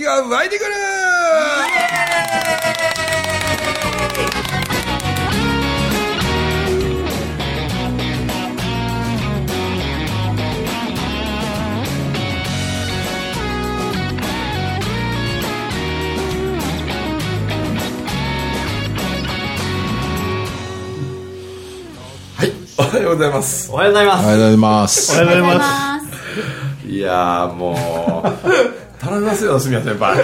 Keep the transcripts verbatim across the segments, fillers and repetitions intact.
が湧いてくる。おはようございます。 おはようございます。 おはようございます。 おはようございます。 いやーもう頼みますよ、住谷先輩。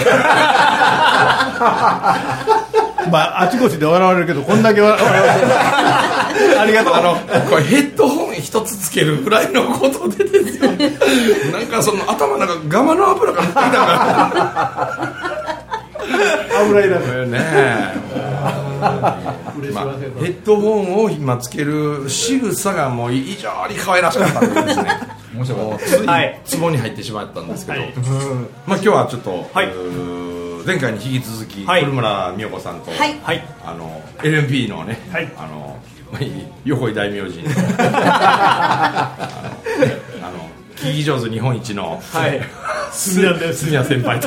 まああちこちで笑われるけど、こんだけ笑われる。ありがとう。 あのこれヘッドホン一つつけるぐらいのことでですよ。なんかその頭なんかガマの油が入ってきたから油いらないねえ。まあ、ヘッドホンを今つける仕草がもう異常に可愛らしかったんでですね。もうついツボに入ってしまったんですけど、はい、まあ今日はちょっと、はい、前回に引き続き、はい、古村美代子さんと、はい、あの エルエムピー のね、はい、あの横井大明神のあの聞き上手日本一の、はい、住谷先輩と。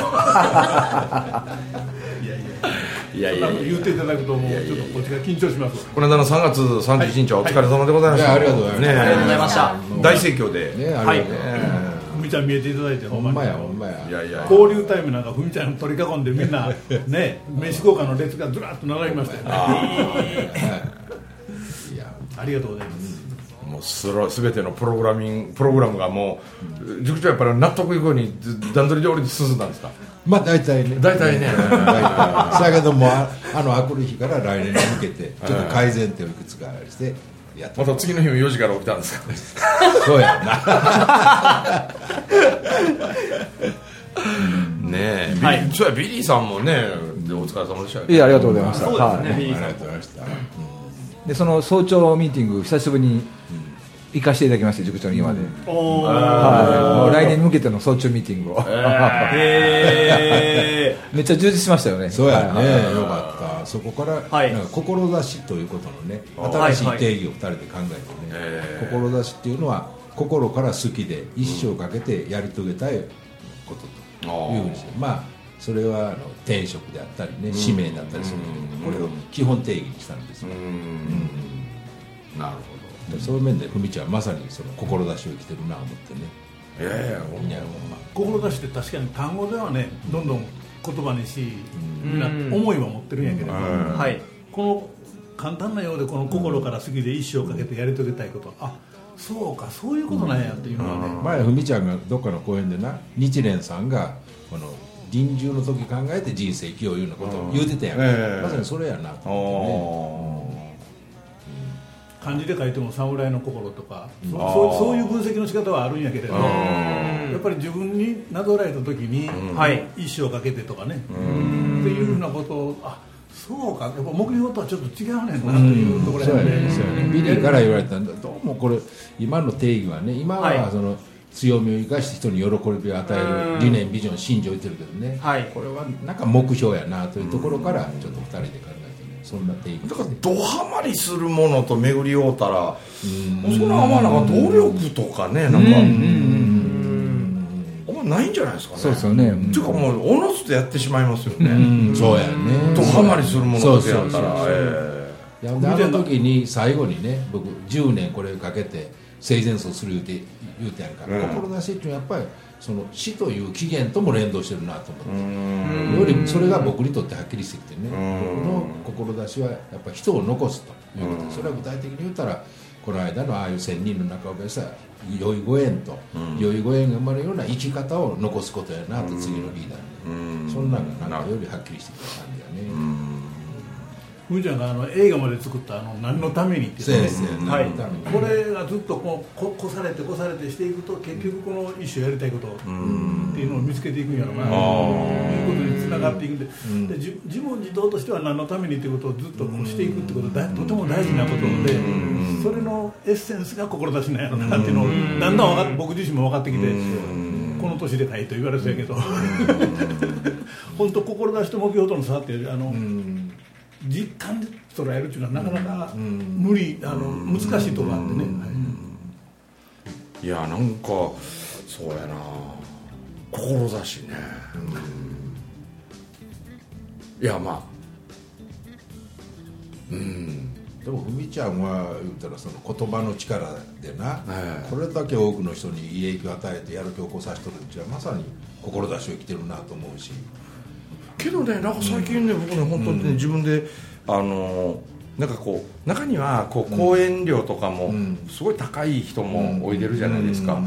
いやいやいや言っていただくともうちょっとこっちが緊張します。 この間のさんがつさんじゅういちにちはお疲れ様でございました。 ありがとうございました。 ね、 ありがとうございました。 大盛況で。 ね、はい。 ふみちゃん見えていただいてほんまやほんまや。 いやいや。交流タイムなんかふみちゃん取り囲んでみんなね、名刺交換の列がずらっと並びましたよね。いや、ありがとうございます。 もうすろすべてのプログラミングプログラムがもう塾長やっぱり納得いくように段取り通りに進んだんですか。 まあ大体ね大体ねだけどもあのあくる日から来年に向けてちょっと改善点をいくつかしてやってまた次の日もよじから起きたんですか。 そうやな。 ねえ、はい、そうやビリーさんもねお疲れ様でした。 いやありがとうございました。 そうですね、はい、 ありがとうございました。 でその早朝ミーティング久しぶりに行かせていただきまして、塾長に今まで、おはい、もう来年に向けての早朝ミーティングを、えー、めっちゃ充実しましたよね。 そうやね、はい、よかった。そこから、はい、なんか志ということのね新しい定義をふたりで考えてね、はいはい、志っていうのは心から好きで一生かけてやり遂げたいことというふうにして、まあそれはあの転職であったりね、使命だったりするので、これを基本定義にしたんですよ。うん、なるほど。そういう面でふみちゃんはまさにその志を生きてるなと思ってね。 いやいやほんま志って確かに単語ではねどんどん言葉にし、みんな思いは持ってるんやけど、はい、この簡単なようでこの心から好きで一生かけてやり遂げたいこと、あそうかそういうことなんやっていうのはね、 前ふみちゃんがどっかの講演でな日蓮さんがこの臨終の時考えて人生生きよういうようなことを言うてたやん、えー、まさにそれやなと思ってね。 漢字で書いても侍の心とか そ, そう、そういう分析の仕方はあるんやけれど、やっぱり自分になぞらえた時に、はい、一生かけてとかねっていうふうなことを、あそうかやっぱ目標とはちょっと違うねんなというところで、ね、 ビリーから言われたんだ。どうもこれ今の定義はね、今はその、はい、強みを生かして人に喜びを与える理念ビジョン信条を言ってるけどね、はい、これはなんか目標やなというところからちょっとふたりで考えてね、そんな定義だからドハマりするものと巡り合うたら、うん、それはまあなんか努力とかね、なんかあんまないんじゃないですかね。 そうですよね。 っていうかもうおのずとやってしまいますよね。 うん、そうやね。 ドハマりするものとやったら、 いやであの時に最後にね、僕じゅうねんこれをかけて生前葬する言うて言うてやんか、うん、志っていうのはやっぱりその死という起源とも連動してるなと思って、よりそれが僕にとってはっきりしてきてね、僕の志はやっぱり人を残すということで、それは具体的に言ったらこの間のああいう千人の中をべした良いご縁と、うん、良いご縁が生まれるような生き方を残すことやなと、次のリーダーに、ね、そんなのがなんかよりはっきりしてきた感じやね。 ふみちゃんがあの映画まで作ったあの何のためにっていうね、はい、これがずっとこうここされてこされてしていくと結局この一生やりたいことっていうのを見つけていくんやろうなということにつながっていくんで、で自問自答としては何のためにっていうことをずっとこうしていくってことはとても大事なことで、それのエッセンスが志なんやろうなっていうのをだんだん分かって僕自身も分かってきて、この年でかいと言われてたけど本当志と目標との差ってあの実感で捉えるっていうのはなかなか無理、あの難しいところがあってね、はい、 いやなんかそうやな志ね、 いやまあうんでもふみちゃんは言ったらその言葉の力でな、はい、これだけ多くの人にいい影響を与えてやる気を起こさせてるうちはまさに志を生きてるなと思うし、 けどねなんか最近ね、うん、僕ね本当にね、うん、自分であのなんかこう中にはこう講演料とかもすごい高い人もおいでるじゃないですか、うん、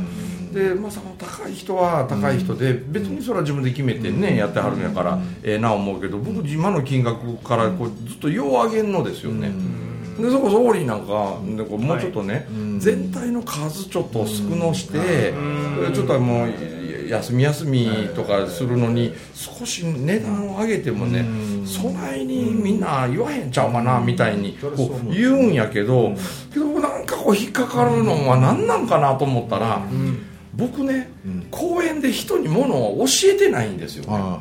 でまあその高い人は高い人で別にそれは自分で決めてねやってはるんやからええな思うけど、僕今の金額からこうずっとよう上げんのですよね。でそこそこになんかでこうもうちょっとね、はい、全体の数ちょっと少のして、ちょっともう休み休みとかするのに少し値段を上げてもね、そないにみんな言わへんちゃうかなみたいにこう言うんやけど、けどなんかこう引っかかるのは何なんかなと思ったら、僕ね、講演で人にものを教えてないんですよね。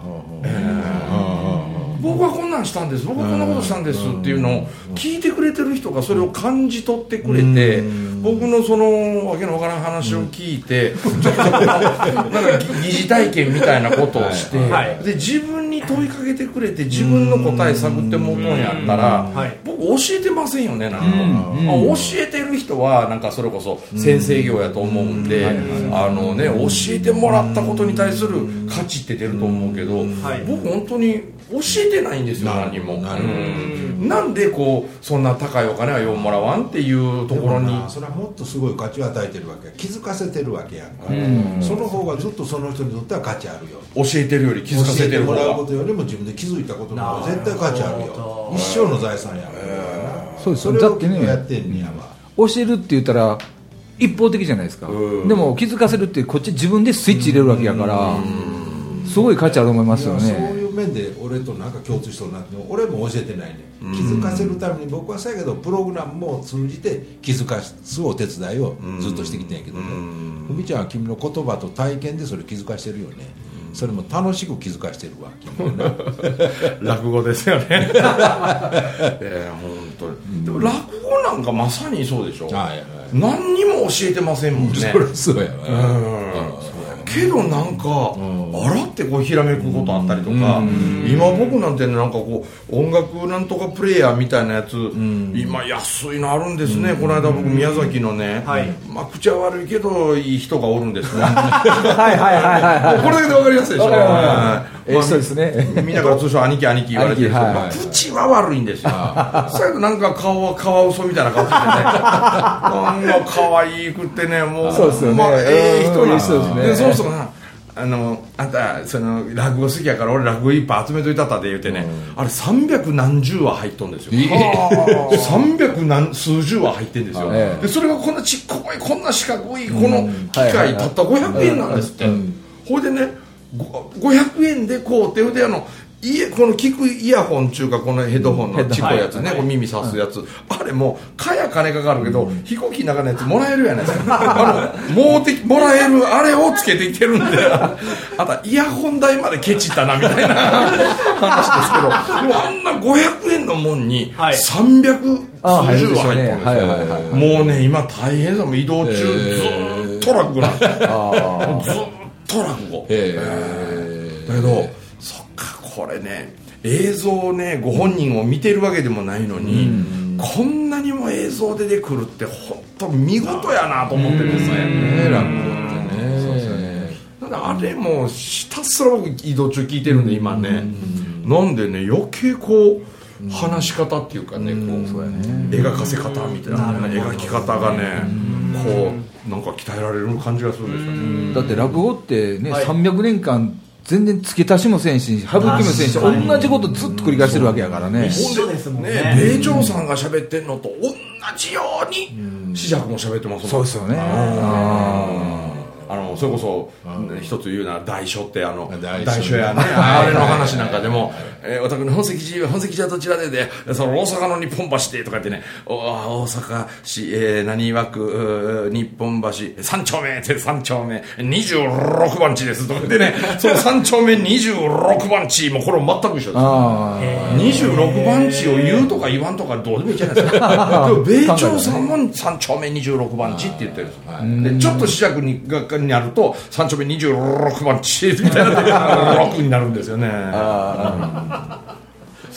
僕はこんなんしたんです、僕はこんなことしたんですっていうのを聞いてくれてる人がそれを感じ取ってくれて、僕のそのわけのわからん話を聞いて、ちょっとなんか疑似体験みたいなことをして、で自分に問いかけてくれて自分の答え探ってもとんやったら、僕教えてませんよね。なんか教えてる人はなんかそれこそ先生業やと思うんで、あのね教えてもらったことに対する価値って出ると思うけど、僕本当に教えてないんですよ。何もな, なんでこうそんな高いお金はようもらわんっていうところに、 それはもっとすごい価値を与えてるわけや、気づかせてるわけやんか、うん、その方がずっとその人にとっては価値あるよ。 教えてるより気づかせてる方が、 教えてもらうことよりも自分で気づいたことの方が絶対価値あるよ。一生の財産やから、 そうですそれをやってんねやわ。 教えるって言ったら一方的じゃないですか、うん、でも気づかせるってこっち自分でスイッチ入れるわけやから、すごい価値あると思いますよね。 そういう面で俺となんか共通しそうになって、俺も教えてないね。気づかせるために僕はそうやけどプログラムも通じて気づかすお手伝いをずっとしてきてんやけどね、ふみちゃんは君の言葉と体験でそれ気づかしてるよね。それも楽しく気づかしてるわ君は、ね、 落語ですよね。えー、本当にでも落語なんかまさにそうでしょ、はいはい、何にも教えてませんもんね。それそうやわ、 けどなんか、うん、あらってこうひらめくことあったりとか、うん、今僕なんてなんかこう音楽なんとかプレイヤーみたいなやつ、うん、今安いのあるんですね、うん、この間僕宮崎のね、はい、まあ口は悪いけどいい人がおるんですね。はいはいはいはい、これだけで分かりやすいでしょ。 ええ人ですね。 みんなから通称兄貴兄貴言われてるんですけど、まあ、口は悪いんですよ。それとなんか顔はカワウソみたいな顔してね、なんか可愛くってね、もうそうですよね、 まあ、ええ人なんですね。 でそうそうな、あのあんたその落語好きやから俺落語いっぱい集めといたったで言うてね、うん、あれ三百何十話入っとんですよ。三百何数十話入ってんですよ、ええ、でそれがこんなちっこいこんな四角いこの機械たったごひゃくえんなんですって、うん、ほいでねごひゃくえんでこうって腕あのいこの聞くイヤホン中かこのヘッドホンのちっこいやつね、はい、耳さすやつ、うん、あれもうかや金かかるけど、うん、飛行機の中のやつもらえるやないですか。あのもうてもらえるあれをつけてきてるんで、あたイヤホン代までケチったなみたいな話ですけど、でもあんなごひゃくえんのもんにさんびゃくすうじゅうは入ってるんですよ。もうね今大変だもん、移動中ずっと落語なんですよ。ずっと落語、えー、だけどそっかこれね映像をねご本人を見てるわけでもないのに、うん、こんなにも映像出てくるって本当見事やなと思ってるんですね、うん、落語ってね。そうですね。なんであれもひたすら僕移動中聞いてるんで今ね、うん、なんでね余計こう話し方っていうかね、うん、こう、そうやね、描かせ方みたいな、ね、描き方がね、こうなんか鍛えられる感じがするんですよね。 だって落語ってね、はい、さんびゃくねんかん全然付け足しもせんし省きもせんし、同じことずっと繰り返してるわけやからね。 一緒ですもんね。米朝さんが喋ってんのと同じように紫尺も喋ってますもん。 そうですよね。 あのそれこそ一つ言うなら大書ってあの大書やね、あれの話なんかでも、えー、お宅の本籍地本籍地はどちらでで、その大阪の日本橋でとか言ってね、大阪市、えー、何和区日本橋三丁目って三丁目にじゅうろくばん地ですとか言ってね、その三丁目にじゅうろくばん地もこれ全く一緒です。にじゅうろくばん地を言うとか言わんとかどうでもいいじゃないですか。米朝さんも三丁目にじゅうろくばん地って言ってるんです。でちょっと試着にがになると三丁目にじゅうろくばん地みたいなろくになるんですよね。あ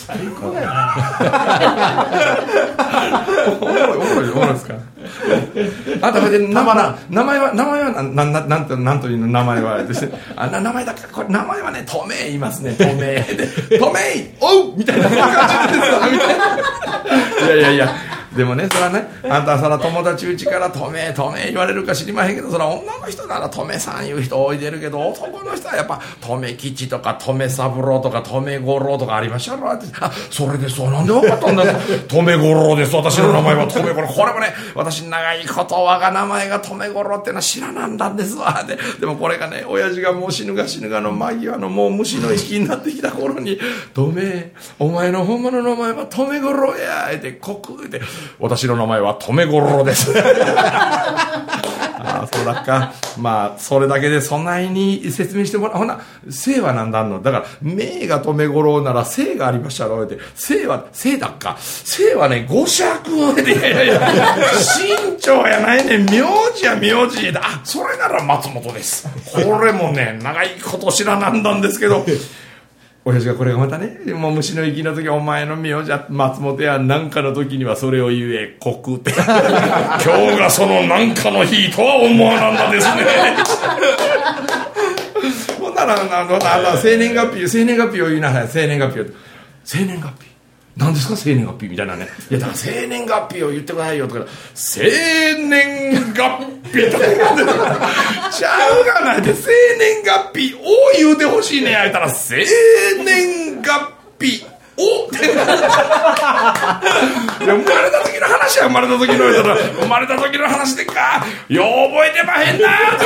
最高やなおもろいおもろいおもろいですかあとで名前は名前は名前はなななんとなんというの名前はあな名前だからこれ名前はねトメイ言いますねトメイでトメイおうみたいな感じですみたいないやいやいやでもねそれはねあんたそら友達うちからトメトメ言われるか知りまへんけどそら女の人ならトメさん言う人多いでるけど男の人はやっぱトメ吉とかトメ三郎とかトメ五郎とかありましたろってあそれでそうなんで分かったんだトメ五郎です私の名前はトメ五郎これもね私長いこと我が名前がトメ五郎っていうのは知らなんだんですわででもこれがね親父がもう死ぬが死ぬがの間際のもう虫の息になってきた頃にトメお前のほんまの名前はトメ五郎やってこくで私の名前はトメゴロですああそうだっかまあそれだけでそんなに説明してもらうほな姓は何だんのだから名がトメゴロなら姓がありましたろって姓は姓だっか姓はね五尺でいやいやいや身長やないね名字や名字あそれなら松本ですこれもね長いこと知らなんだんですけど親父がこれがまたねもう虫の息の時お前の名字は松本やなんかの時にはそれを言え国って今日がそのなんかの日とは思わなんだですねほんならあの生年月日生年月日を言いなさい生年月日を生年月日何ですか生年月日みたいなねいやだから生年月日を言ってくださいよとか生年月日とかちゃうがないで生年月日を言うてほしいねや言ったら生年月日をって生まれた時の話は生まれた時の言うたら生まれた時の話でかよう覚えてまへんな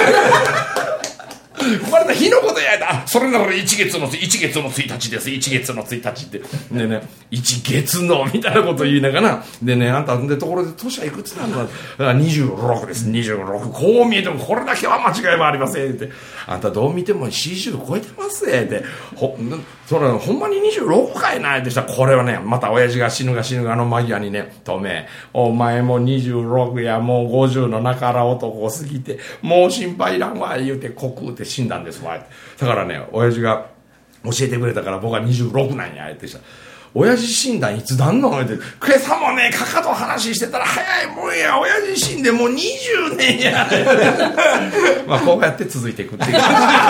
生まれた日のことやだそれなら一月の一月のついたちです一月のついたちってでね一月のみたいなこと言いながらでねあんたでところで年はいくつなのかにじゅうろくですにじゅうろくこう見えてもこれだけは間違いはありませんってあんたどう見てもよんじゅう超えてますってほそれほんまににじゅうろくかいないってしたらこれはねまた親父が死ぬが死ぬがの間際にねとめお前もにじゅうろくやもうごじゅうの中ら男を過ぎてもう心配いらんわ言うてこくって死んだんですわだからね親父が教えてくれたから僕はにじゅうろくなんやってした親父診断いつなんのって今朝もねかかと話してたら早いもんや親父死んでもうにじゅうねんやまあこうやって続いていくっていう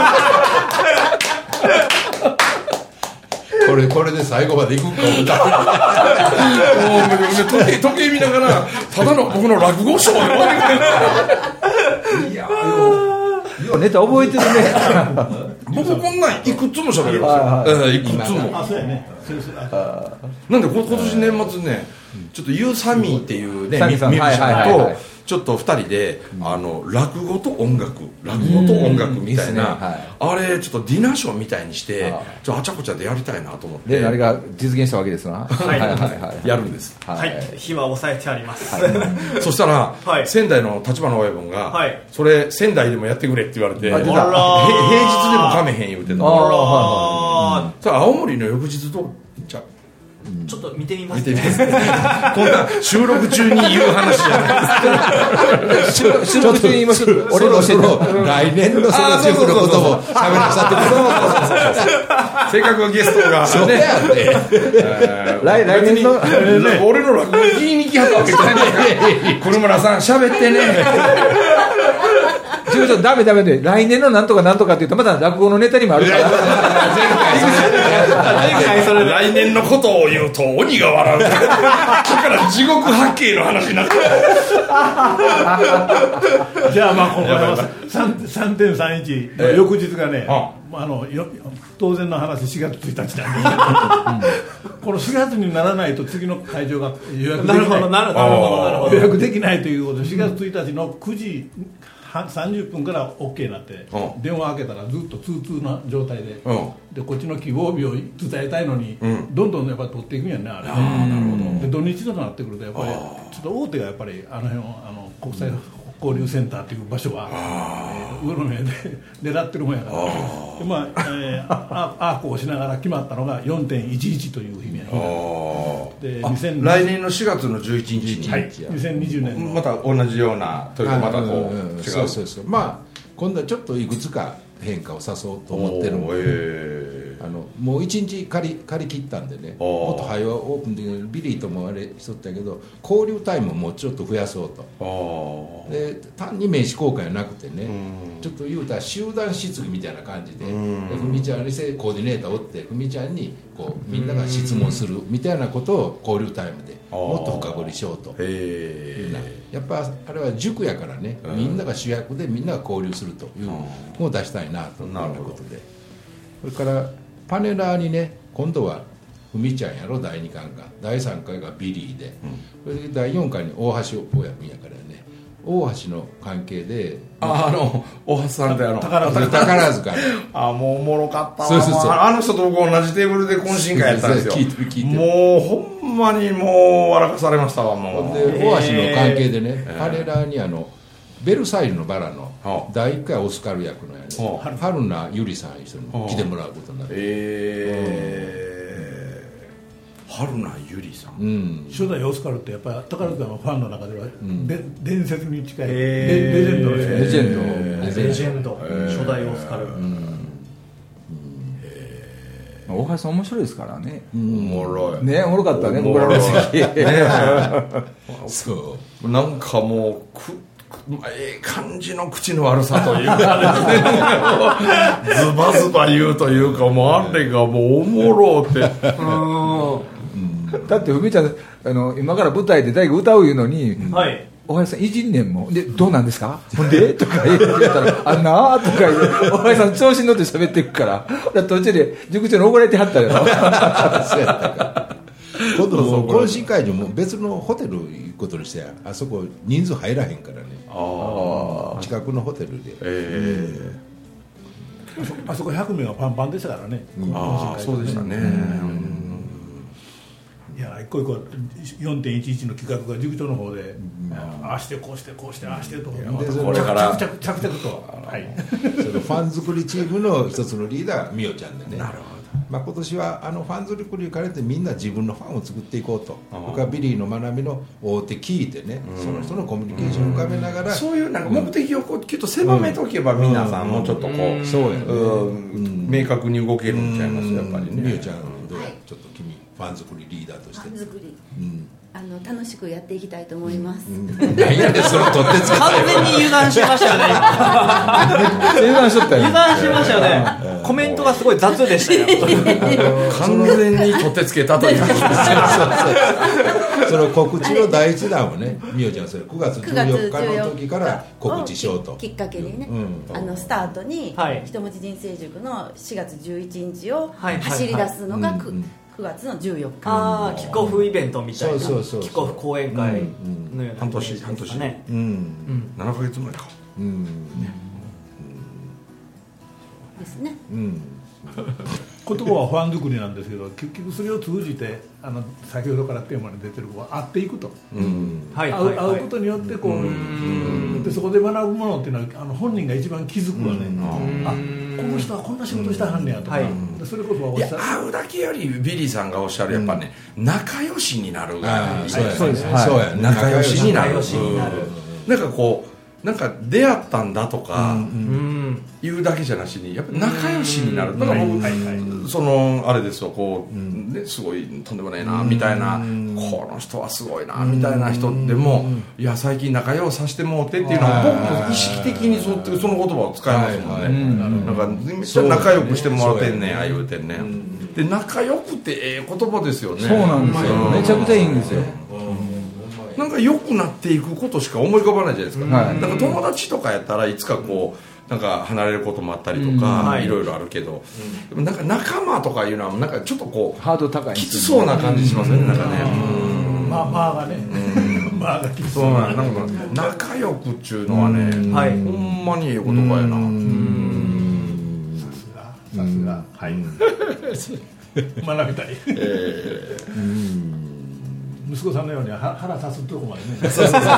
これこれで最後までいくんか思ったもう時計時計見ながらただの僕の落語賞を読んでくれいやよよネタ覚えてるね僕こんなんいくつも喋れますよ、いくつもあそうやねなんで今年年末ねちょっとユーサミーっていうねミュージシャンとちょっとふたりであの落語と音楽落語と音楽みたいなあれちょっとディナーショーみたいにしてちょっとあちゃこちゃでやりたいなと思ってであれが実現したわけですなはいはいやるんですはい日は抑えてありますそしたら仙台の立花親分がそれ仙台でもやってくれって言われて平日でもかめへん言うてたあら青森の翌日どうじゃちょっと見てみます見てみますこんな収録中に言う話じゃないですか収録中に言います俺の教えて来年のそのシェフのことも喋らさせっかくゲストがそうやね来年の俺の落語聞きに来はったわけじゃない黒村さん喋ってねちょっとダメダメで来年のなんとかなんとかって言うとまた落語のネタにもあるから来年のことを言うと鬼が笑うだから地獄八景の話になってじゃあまあこのさんてんさんいち翌日がねあの当然の話しがつついたちなんですけどこのしがつにならないと次の会場が予約できないなるほどなるほど予約できないということでしがつついたちのくじさんじゅっぷんから OK になって、うん、電話開けたらずっと通通な状態で、うん、でこっちの希望日を伝えたいのに、うん、どんどんやっぱり取っていくんやねあれね。あなるほど。で土日となってくるとやっぱりちょっと大手がやっぱりあの辺をあの国際交流センターという場所は、えー、上の目で狙ってるもんやから、でまあ、えー、ああこうしながら決まったのが よんてんいちいち という日にで来年のしがつのじゅういちにちに、 はい、にせんにじゅうねんのまた同じようなというかまたこう、うんうん、違うそうそうそうまあ今度はちょっといくつか変化をさそうと思ってるので、えー、 あのもう一日借り借り切ったんでね、もっと早オープンできるビリーともあれしとったけど交流タイムをもうちょっと増やそうと。で単に名刺交換じゃなくてね、うん、ちょっと言うたら集団質疑みたいな感じで、ふみちゃんにせコーディネーターをおってふみちゃんにこうみんなが質問するみたいなことを交流タイムでもっと深掘りしようというな。やっぱあれは塾やからね、みんなが主役でみんなが交流するというのを出したいなということで、それからパネラーにね、今度はふみちゃんやろだいにかんが、だいさんかいがビリーで、それでだいよんかいに大橋を親分やからね、大橋の関係で、 ああの大橋さんってあの宝塚宝塚あもうおもろかったわ。 そうそうそう、 あの人と僕同じテーブルで懇親会やったんですよ。 聞いてる聞いてる。 もうほんまにもう笑かされましたわ。もうで大橋の関係でね、パネラーにあのベルサイユのバラのだいいっかいオスカル役のやね、春名由里さん一緒に来てもらうことになって、 えー、春名由里さん、 うん、初代オスカルってやっぱり宝塚のファンの中では、うん、で伝説に近い、 えー、レジェンドですね。レジェンド、 えー、レジェンド、えー、初代オスカル、うん大橋さん面白いですからね。 おもろいね、おもろかったね、僕らの席。 そうなんかもうくええ感じの口の悪さというかですねズバズバ言うというか、もうあれがもうおもろってだってふみちゃんあの今から舞台で大工歌ういうのに、 はい、 大橋さんいじんねんもんで、どうなんですかほんでとか言ったらあんなーとか言って大橋さん調子に乗って喋っていくから途中で塾長に怒られてはったよそうやったか今度も懇親会にも別のホテル行くことにして、あそこ人数入らへんからね、あ近くのホテルで、えー、あそこひゃくめいがパンパンでしたからね、 うん、ああそうでしたね、うん、 いや一個一個 よんてんいちいち の企画が塾長の方で、うん、ああしてこうしてこうしてああしてとかこれから着々着々と、はい、 そのファン作りチームの一つのリーダーがみおちゃんでね。 なるほど。 まあ、今年はあのファン作りに兼ねてみんな自分のファンを作っていこうと、僕はビリーの学びの大手聞いてね、うん、その人のコミュニケーションを深めながら、 そういうなんか目的をこうきっと狭めておけば、皆さんもうちょっとこう、そうやね、明確に動けるんちゃいますやっぱりね。 みおちゃんどうや、ちょっと君ファン作りリーダーとして。 ファン作り、うんあの楽しくやっていきたいと思います。 何やねんその取ってつけ完全に油断しましたよね。 油断しとったよ。 油断しましたよね。コメントがすごい雑でしたよ。 完全に取ってつけたという。 その告知の第一弾をね、みおちゃんそれくがつじゅうよっかの時から告知しようと。 きっかけにね、うん、あのスタートに、はい、一文字人生塾のしがつじゅういちにちを走り出すのがくがつのじゅうよっか、 ああキックオフイベントみたいな、 そうそうそうそう、 キックオフ講演会のような、 半年半年ね、うん、ななかげつまえか、うん、ね、 ですね、 うん、言葉はファン作りなんですけど、結局それを通じてあの先ほどからテーマに出てる子は会っていくと、うん、会う、はい、会うことによってこう、うん、でそこで学ぶものっていうのはあの本人が一番気づくわね、うん、あこの人はこんな仕事したはんねやとか、うん、それこそはおっしゃる、 いや会うだけよりビリーさんがおっしゃるやっぱね、うん、仲良しになるが、 そうや、そうです、 そうや、仲良しになる、なんかこうなんか出会ったんだとか、うん、言うだけじゃなしにやっぱ仲良しになる。だから僕、はいはい、そのあれですよ、こう、うん、ね、すごいとんでもないなみたいな、うん、この人はすごいなみたいな人でも、うん、いや最近仲良させてもうてっていうのは僕も意識的にそうってその言葉を使いますもんね、はいはい、なんかめっちゃ仲良くしてもらってんねん、ああ言うてんねん、うん、で仲良くってええ言葉ですよね。 そうなんですよ、うん、めちゃくちゃいいんですよ、 なんか良くなっていくことしか思い浮かばないじゃないですか、はい、だから友達とかやったらいつかこうなんか離れることもあったりとか、うん、いろいろあるけど、うん、でもなんか仲間とかいうのはなんかちょっとこうハード高いきつそうな感じしますよね、うん、なんかね、 うん、まあまあがね、うん、まあがきつそうな、なんか仲良くっちゅうのはね、うん、はい、ほんまにいい言葉やな、うん、 さすがさすが、はい学びたい、えーうん息子さんのように腹さすとこまでね。そうそうそう。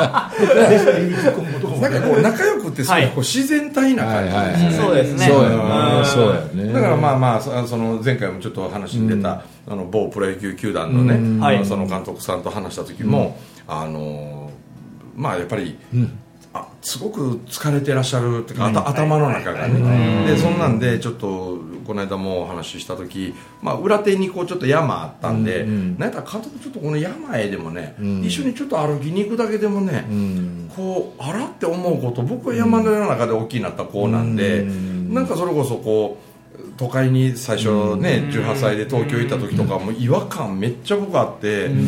なんかこう仲良くってすごいこう自然体な感じ。はいはいはい、 そうですね。 そうやね。そうやね。 だからまあまあその前回もちょっと話に出た、うん、あの某プロ野球球団のね、うん、その監督さんと話した時も、うん、あのまあやっぱり。うんあすごく疲れてらっしゃるっていうか、うん、頭の中がね、はい、でそんなんでちょっとこの間もお話しした時、まあ、裏手にこうちょっと山あったんで、うんうん、なんやったら監督ちょっとこの山へでもね、うん、一緒にちょっと歩きに行くだけでもね、うん、こうあらって思うこと、僕は山の中で大きくなった子なんで、うん、なんかそれこそこう都会に最初ね、うん、じゅうはっさいで東京行った時とかも違和感めっちゃ僕あって、うん、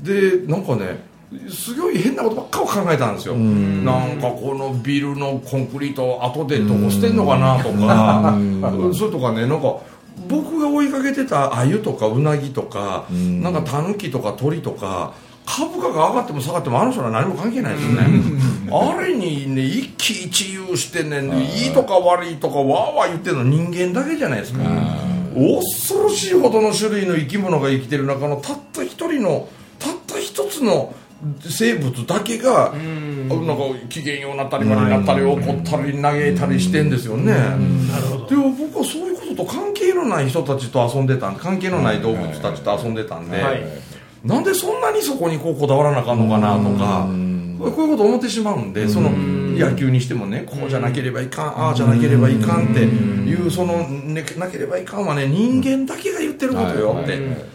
でなんかねすごい変なことばっかを考えたんですよ。んなんかこのビルのコンクリート後でどこ捨てんのかなとかそれとかね、なんか僕が追いかけてた鮎とかウナギとかなんかタヌキとか鳥とか株価が上がっても下がってもあの人は何も関係ないですよね。あれにね一喜一憂してね、いいとか悪いとかわーわー言ってるの人間だけじゃないですか。恐ろしいほどの種類の生き物が生きてる中のたった一人のたった一つの生物だけがなんか機嫌ようになったり悪になったり怒ったり嘆いたりしてんですよね。なるほど。でも僕はそういうことと関係のない人たちと遊んでたんで、関係のない動物たちと遊んでたんで、はい、なんでそんなにそこにこうこだわらなあかんのかなとか、こういうこと思ってしまうんで、その野球にしてもね、こうじゃなければいかん、ああじゃなければいかんっていうその、ね、なければいかんはね人間だけが言ってることよって。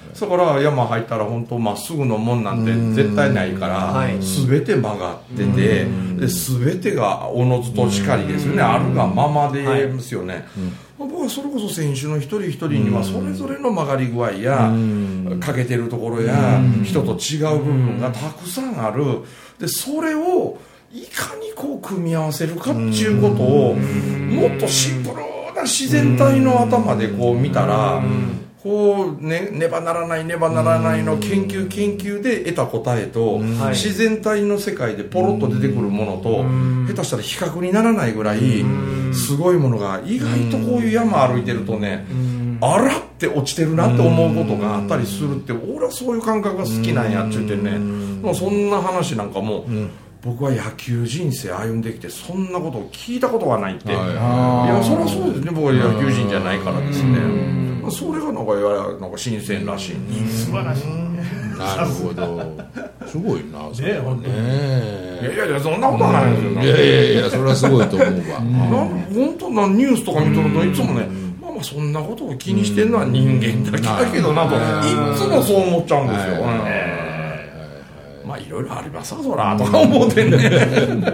だから山入ったら本当まっすぐのもんなんて絶対ないから、全て曲がってて、で全てがおのずとしかりですよね、あるがままですよね。僕はそれこそ選手の一人一人にはそれぞれの曲がり具合や欠けてるところや人と違う部分がたくさんある。でそれをいかにこう組み合わせるかっていうことをもっとシンプルな自然体の頭でこう見たら、こうね、ねばならないねばならないの研究研究で得た答えと、自然体の世界でポロッと出てくるものと下手したら比較にならないぐらいすごいものが意外とこういう山歩いてるとね、あらって落ちてるなって思うことがあったりするって、俺はそういう感覚が好きなんやっちゅうてね、もうそんな話なんかも僕は野球人生歩んできてそんなことを聞いたことがないって、いやそりゃそうですね、僕は野球人じゃないからですね。それがなんかなんか新鮮らしい、 素晴らしい。 なるほど、すごいなそれはね。 いやいやいやそんなことはないですよ。 いやいやいやそれはすごいと思うわ。 本当なニュースとか見とるといつもね、まあまあそんなことを気にしてるのは人間だけだけどなといつもそう思っちゃうんですよ。まあいろいろありますわそらとか思ってね。なるほどね、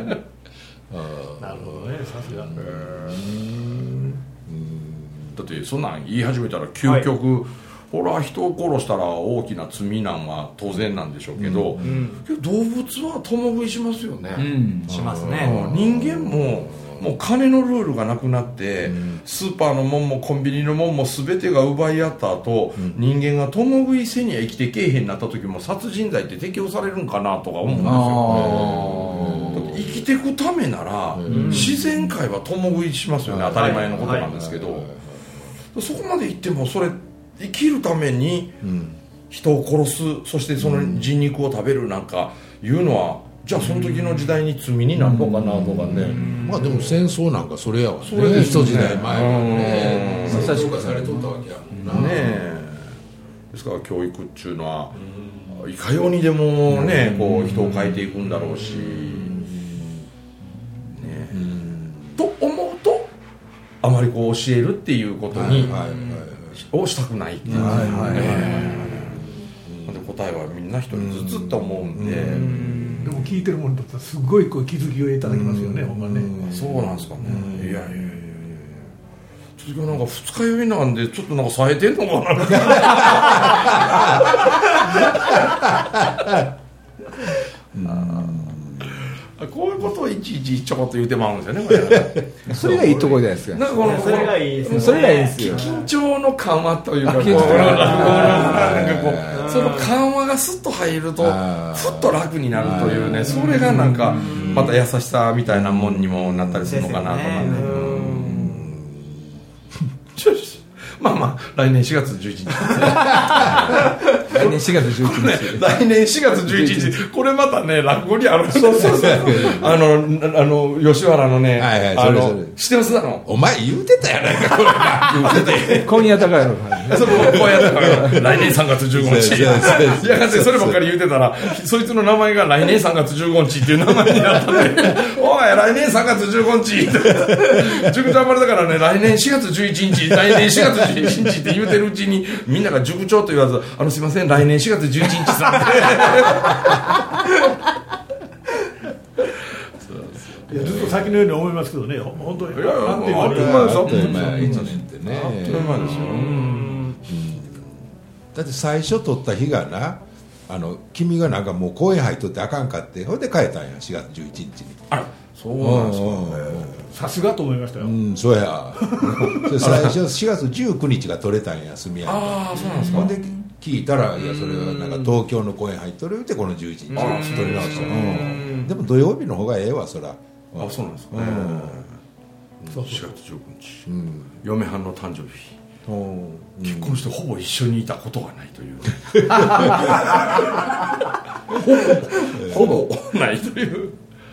さすが。 だってそんなん言い始めたら究極、はい、ほら人を殺したら大きな罪なんは当然なんでしょうけど、うん、けど動物は共食いしますよね、 うん、しますね。 人間ももう金のルールがなくなって、うん、スーパーのもんもコンビニのもんも全てが奪い合った後、うん、人間が共食いせには生きてけえへんなった時も殺人罪って適用されるんかなとか思うんですよ、ね、生きていくためなら、うん、自然界は共食いしますよね、当たり前のことなんですけど、はいはいはいはい、そこまで行ってもそれ生きるために人を殺す、そしてその人肉を食べるなんかいうのは、じゃあその時の時代に罪になるのかなとかね。 まあでも戦争なんかそれやわね、それで一時代前はね最初からされとったわけやもんな。 ねですから教育っていうのはいかようにでもねこう人を変えていくんだろうし、ね、と思うとあまりこう教えるっていうことにをしたくないっていう、はいはいはい、で答えはみんな一人ずつと思うんで、 でも聞いてるものにとってはすごいこう気づきをいただきますよね、ほんまね。 そうなんですかね。いやいやいやいや、ちょっとなんか二日酔いなんでちょっとなんか冴えてんのかな。こういうことをいちいちちょこっと言うてまうんですよね、これ。それがいいところじゃないですか。 なんかこのそれがいいですね。 それがいいですよ。 緊張の緩和というか、こうその緩和がスッと入るとふっと楽になるというね、それがなんかまた優しさみたいなもんにもなったりするのかなとかね。まあまあ来年しがつじゅういちにち。 それ年しがつじゅういちにち、 ね、来年しがつじゅういちにちこれまたね落語にあるんですよ。そうそうそうあのあの吉原のね、はいはい、あのそれそれ知ってますだろお前言うてたやないかこれ言うてて今夜高いのそう今夜高いの来年さんがつじゅうごにちいやそればっかり言うてたらそいつの名前が来年さんがつじゅうごにちっていう名前になったんでおい来年さんがつじゅうごにちって塾長まれだからね来年しがつじゅういちにち来年しがつじゅういちにちって言うてるうちにみんなが塾長と言わずあのすいません来年しがつじゅういちにちさんっていやずっと先のように思いますけどね本当にいやいやあっという間あっという間いちねんってねあっという間ですよ、うん、 だって最初取った日がなあの君がなんかもう公園入っとってあかんかってほんで帰ったんやしがつじゅういちにちにあらそうなんですか、 さすがと思いましたよ、 うん、そうや最初しがつじゅうくにちが取れたんや住谷ああそうなんですかほんで聞いたらいやそれはなんか東京の公園入っとるってこのじゅういちにち取り直した、うん、でも土曜日の方がええわそらあそうなんですか、うん、しがつじゅうくにち、うん、嫁はんの誕生日結婚してほぼ一緒にいたことがないというほぼほぼないという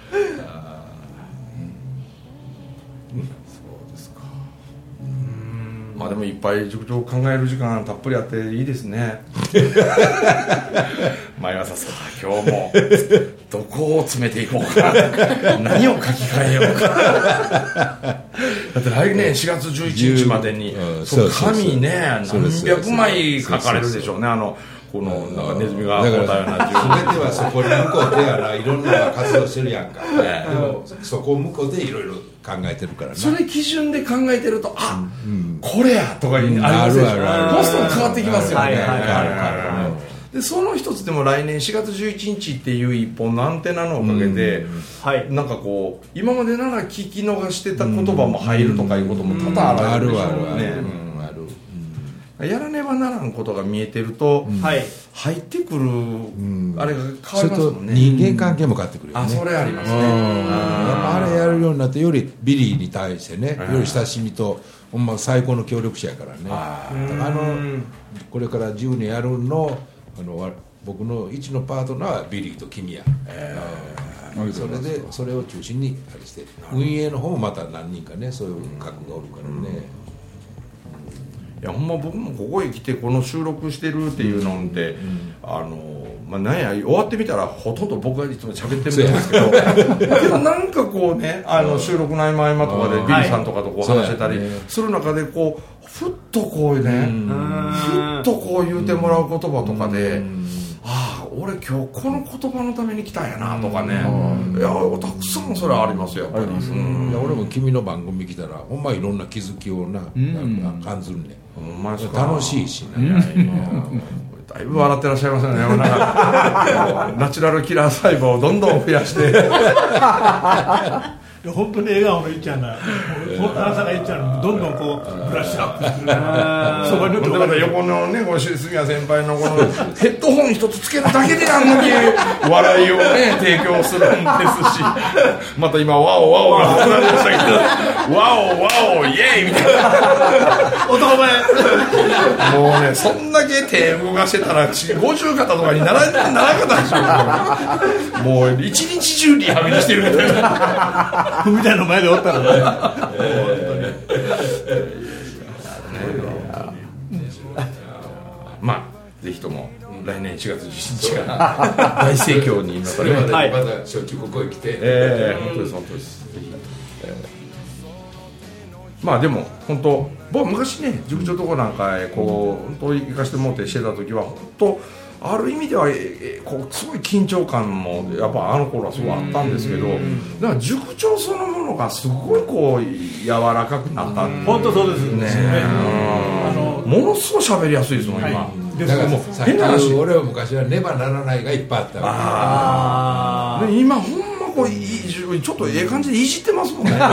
そうですかうんまあでもいっぱい塾長考える時間たっぷりあっていいですね毎朝さあ今日もどこを詰めていこうか何を書き換えようかだって来年しがつじゅういちにちまでにそう紙ね何百枚書かれるでしょうねあのこのなんかネズミが答えな全てはそこに向こうでやないろんな活動してるやんか、ね、でもそこを向こうでいろいろ考えてるからねそれ基準で考えてるとあ、うん、これやとかありますでしょどうしても変わってきますよねでその一つでも来年しがつじゅういちにちっていう一本のアンテナのおかげで、うんはい、なんかこう今までなら聞き逃してた言葉も入るとかいうことも多々あるでしょうねやらねばならんことが見えてると、うん、入ってくる、うん、あれが変わりますもんね人間関係も変わってくるよね、 あそれありますね、うん、 あ, あれやるようになってよりビリーに対してねより親しみとほんま最高の協力者やからねああのこれからじゅうねんやるのあの僕の一のパートナーはビリーと君や、えー、それでそれを中心にあれして運営の方もまた何人かねそういう核がおるからね、 いやほんま僕もここへ来てこの収録してるっていうのって、うん、あのまあなんや終わってみたらほとんど僕がいつも喋ってるんですけどけどなんかこうねあの収録の合間合間とかでビリーさんとかとこう話してたりする中でこうふっとこうねふっとこう言うてもらう言葉とかでああ俺今日この言葉のために来たんやなとかねいやたくさんそれはありますよやっぱり、うん、 いや俺も君の番組来たらほんまいろんな気づきをな、うん、感じるね楽しいしねだいぶ笑ってらっしゃいますよねなんかナチュラルキラー細胞をどんどん増やして本当に笑顔のいっちゃんがあなたがいっちゃんどんどんこうブラッシュアップするそばにだから横のねこの杉谷先輩のこのヘッドホン一つつけるだけであんなに笑いをね提供するんですしまた今ワオワオが始まりましたけどワオワオイエーイみたいな男前もうねそんだけ手動かしてたら五十肩とかにならなかったでしょもう一日中リハビリしてるみたいなみたいな前でおったらね、 まあぜひとも来年しがつじゅういちにちが大盛況にそれまでまたしょっちゅうここへ来て、 えー、本当です本当です、えー、まあでも本当僕昔ね塾長とこなんかこう本当行かしてもらってしてた時は本当ある意味ではえこうすごい緊張感もやっぱあの頃はすごいあったんですけどだから塾長そのものがすごいこう柔らかくなった本当そうですねあのものすごい喋りやすいですもん今、はい、 だからもう変な話俺は昔はねばならないがいっぱいあったわけ今ほんまこういちょっとええ感じでいじってますもんねいじら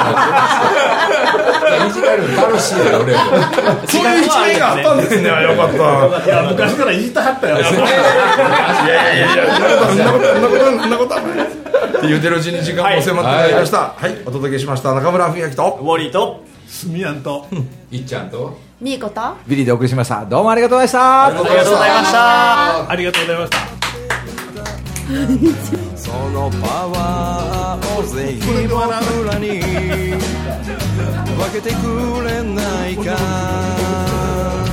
れる楽しいよ俺そういう一面があったんですねよかったいや昔からいじってはったよいやいやいやそんなことそんなことそんなことはないって言うてるうちに時間も迫ってまいりましたはい、はい、お届けしました中村文明とウォーリーとスミヤンといっちゃんとみーことビリーでお送りしました。どうもありがとうございました。 ありがとうございました。 ありがとうございました。 そのパワーをぜひ僕らに分けてくれないか。